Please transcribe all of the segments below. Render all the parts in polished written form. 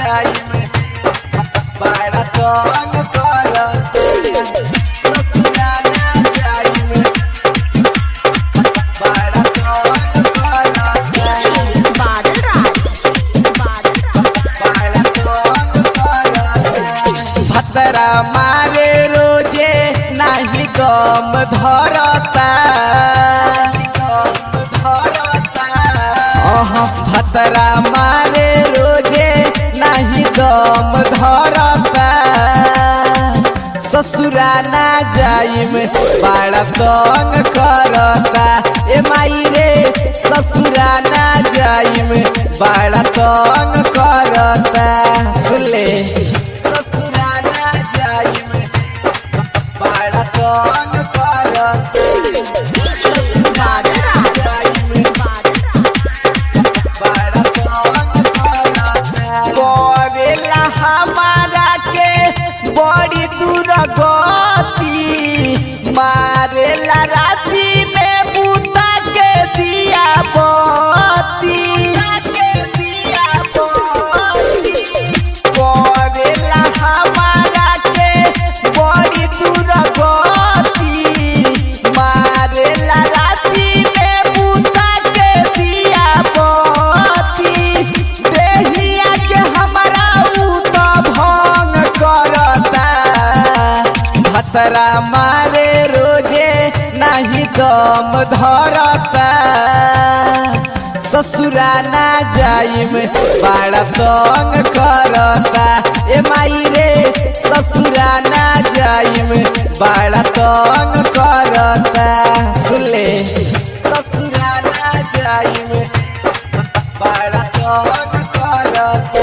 जाइम बड़ा तंग करता ससुरा ना जाइम बड़ा तंग भतरा मारे रोजे नाही गम धरता भतरा मारे रोजे नाही गम धरता ससुरा ना जाइम बड़ा तंग करता ए माई रे ससुरा ना जाइम बड़ा तंग करता सुले ससुरा ना जाइम बड़ा तंग करता करेला हमारा के बड़ी दूर गति मारेला राती में बूता के दिया बत्ती करेला हमारा के बड़ी दूर गति मारेला राती में बूता के दिया बत्ती देहिया के हमारा उता भंग करता भतरा मारे रोजे नहीं दम धरता ससुरा ना जाइम बड़ा तंग करता ए माई रे ससुरा ना जाइम बड़ा तंग करता सुले ससुरा ना जाइम बड़ा तंग करता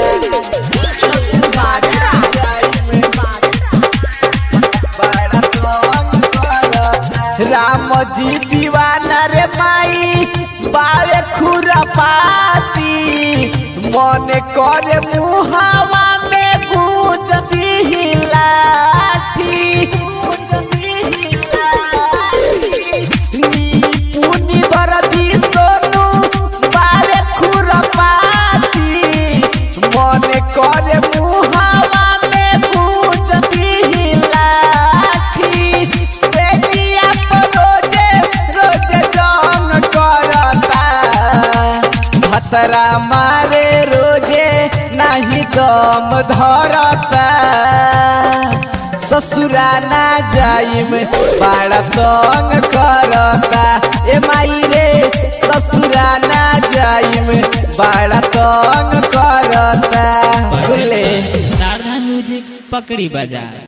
राम जी दीवाना रे माई बावे खुरपाती मन करे मुहावा में गूंज दी लाठी नीपुनी बरदी सोनू बावे खुरपाती मन करे मुहावा में गूंज दी लाठी से दिया रोजे रोजे जंग करता भतरा मारे रोजे नहीं दम धरता ससुरा ना जाइम बड़ा तंग करता ए माई रे ससुरा ना जाइम बड़ा तंग करता सुले शारदा म्यूजिक पकड़ी बाजार।